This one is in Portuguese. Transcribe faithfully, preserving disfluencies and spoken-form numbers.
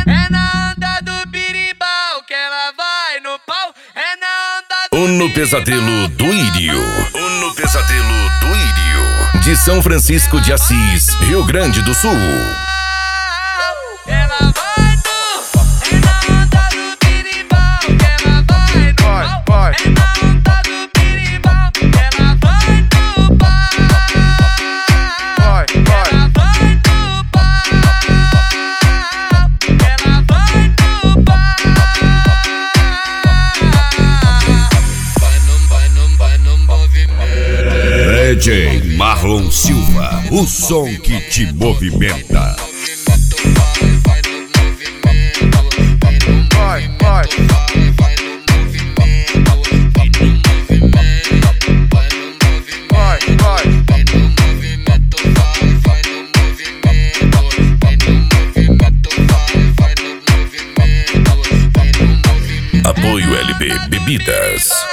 É na onda do birimbau que ela vai no pau. É na onda do O No Pesadelo do Írio. O No Pesadelo do Írio. De São Francisco de Assis, Rio Grande do Sul. Ela vai no, é na onda do birimbau que ela vai no pau. Vai, É na onda do birimbau que ela vai no pau. vai, vai. Ela vai no pau. Ela vai no pau. Vai no, vai no, vai no movimento. D J Marlon Silva, o som que te movimenta. Vai, vai. Vai, vai. Apoio L B Bebidas.